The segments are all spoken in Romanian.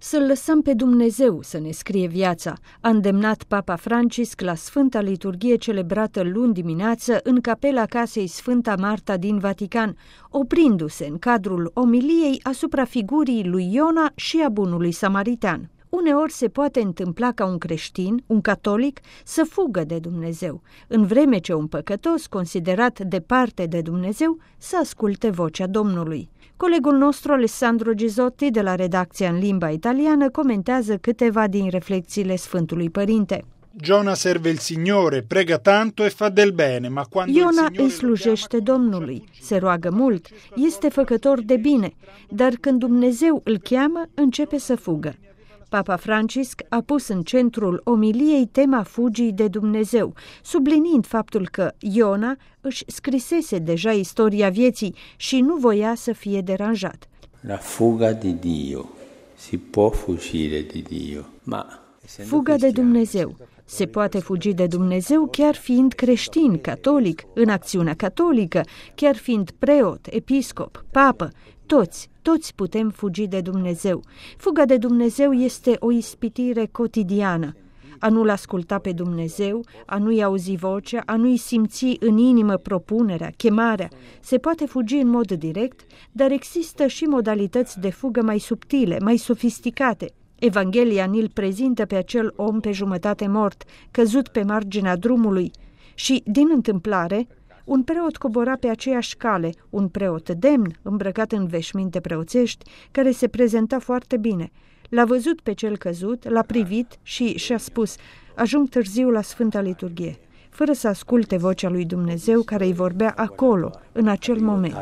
Să-L lăsăm pe Dumnezeu să ne scrie viața, a îndemnat Papa Francisc la Sfânta Liturghie celebrată luni dimineață în capela casei Sfânta Marta din Vatican, oprindu-se în cadrul omiliei asupra figurii lui Iona și a bunului samaritan. Uneori se poate întâmpla ca un creștin, un catolic, să fugă de Dumnezeu, în vreme ce un păcătos, considerat departe de Dumnezeu, să asculte vocea Domnului. Colegul nostru Alessandro Gisotti de la redacția în limba italiană comentează câteva din reflexiile Sfântului Părinte. Giona serve il Signore, prega tanto e fa del bene, ma quando Iona îi slujește Domnului, se roagă mult, este făcător de bine, dar când Dumnezeu îl cheamă, începe să fugă. Papa Francisc a pus în centrul omiliei tema fugii de Dumnezeu, subliniind faptul că Iona își scrisese deja istoria vieții și nu voia să fie deranjat. La fuga di Dio. Si può fuggire di Dio, ma fuga de Dumnezeu. Se poate fugi de Dumnezeu chiar fiind creștin, catolic, în acțiunea catolică, chiar fiind preot, episcop, papă, toți putem fugi de Dumnezeu. Fuga de Dumnezeu este o ispitire cotidiană. A nu-L asculta pe Dumnezeu, a nu-i auzi vocea, a nu-i simți în inimă propunerea, chemarea. Se poate fugi în mod direct, dar există și modalități de fugă mai subtile, mai sofisticate. Evanghelia ni-l prezintă pe acel om pe jumătate mort, căzut pe marginea drumului și, din întâmplare, un preot cobora pe aceeași cale, un preot demn, îmbrăcat în veșminte preoțești, care se prezenta foarte bine. L-a văzut pe cel căzut, l-a privit și și-a spus: ajung târziu la Sfânta Liturghie, fără să asculte vocea lui Dumnezeu care îi vorbea acolo, în acel moment.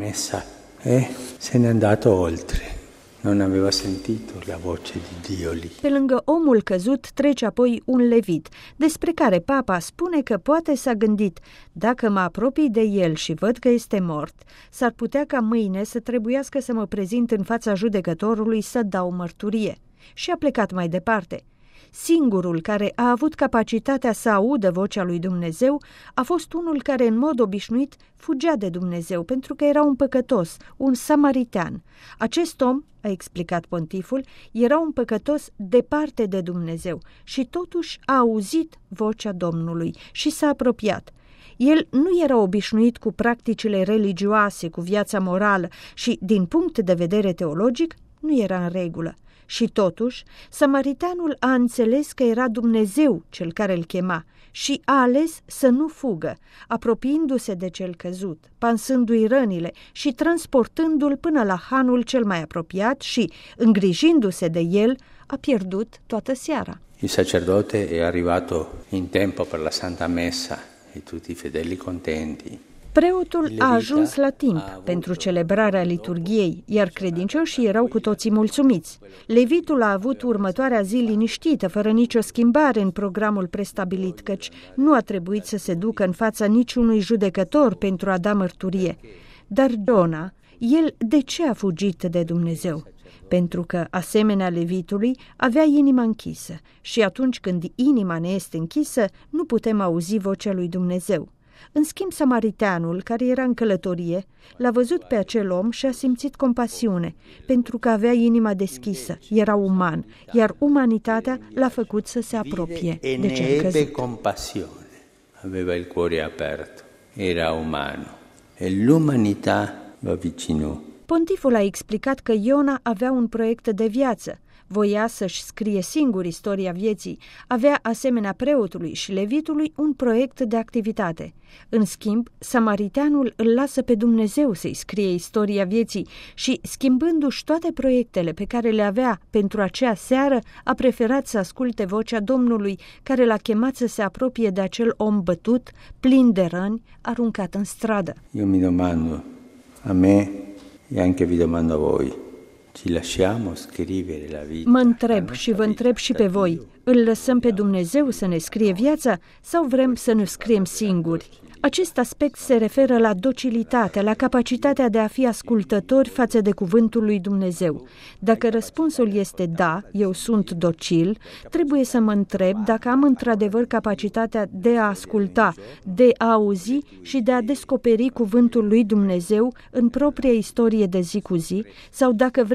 Se ne-è andato oltre. Non aveva sentito la voce di Dio lì. Pe lângă omul căzut trece apoi un levit, despre care Papa spune că poate s-a gândit: dacă mă apropii de el și văd că este mort, s-ar putea ca mâine să trebuiască să mă prezint în fața judecătorului să dau mărturie. Și a plecat mai departe. Singurul care a avut capacitatea să audă vocea lui Dumnezeu a fost unul care în mod obișnuit fugea de Dumnezeu pentru că era un păcătos, un samaritan. Acest om, a explicat pontiful, era un păcătos departe de Dumnezeu și totuși a auzit vocea Domnului și s-a apropiat. El nu era obișnuit cu practicile religioase, cu viața morală și, din punct de vedere teologic, nu era în regulă. Și totuși, samaritanul a înțeles că era Dumnezeu cel care îl chema și a ales să nu fugă, apropiindu-se de cel căzut, pansându-i rănile și transportându-l până la hanul cel mai apropiat și, îngrijindu-se de el, a pierdut toată seara. Il sacerdote è arrivato in tempo per la Santa Messa e tutti i fedeli contenti. Preotul a ajuns la timp pentru celebrarea liturghiei, iar credincioșii erau cu toții mulțumiți. Levitul a avut următoarea zi liniștită, fără nicio schimbare în programul prestabilit, căci nu a trebuit să se ducă în fața niciunui judecător pentru a da mărturie. Dar Iona, el de ce a fugit de Dumnezeu? Pentru că, asemenea Levitului, avea inima închisă și atunci când inima ne este închisă, nu putem auzi vocea lui Dumnezeu. În schimb, samaritanul, care era în călătorie, l-a văzut pe acel om și a simțit compasiune, pentru că avea inima deschisă, era uman, iar umanitatea l-a făcut să se apropie de cel căzut. Compasione, aveva il cuore aperto, era umano, e l'umanità lo avvicinò. Pontiful a explicat că Iona avea un proiect de viață, voia să-și scrie singur istoria vieții, avea asemenea preotului și levitului un proiect de activitate. În schimb, samaritanul îl lasă pe Dumnezeu să-i scrie istoria vieții și, schimbându-și toate proiectele pe care le avea pentru acea seară, a preferat să asculte vocea Domnului, care l-a chemat să se apropie de acel om bătut, plin de răni, aruncat în stradă. Eu mi domando, a me e anche vi domando a voi, ci lasciamo scrivere la vita? Mă întreb și vă întreb și pe voi, îl lăsăm pe Dumnezeu să ne scrie viața sau vrem să ne scriem singuri? Acest aspect se referă la docilitate, la capacitatea de a fi ascultători față de cuvântul lui Dumnezeu. Dacă răspunsul este da, eu sunt docil, trebuie să mă întreb dacă am într-adevăr capacitatea de a asculta, de a auzi și de a descoperi cuvântul lui Dumnezeu în propria istorie de zi cu zi, sau dacă vreau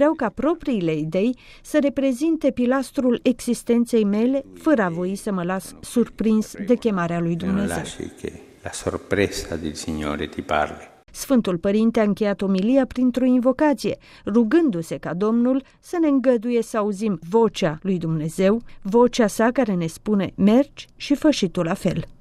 vreau ca propriile idei să reprezinte pilastrul existenței mele, fără a voi să mă las surprins de chemarea lui Dumnezeu. La sorpresa del Signore ti parli. Sfântul Părinte a încheiat omilia printr-o invocație, rugându-se ca Domnul să ne îngăduie să auzim vocea lui Dumnezeu, vocea sa care ne spune: mergi și fă și tu la fel.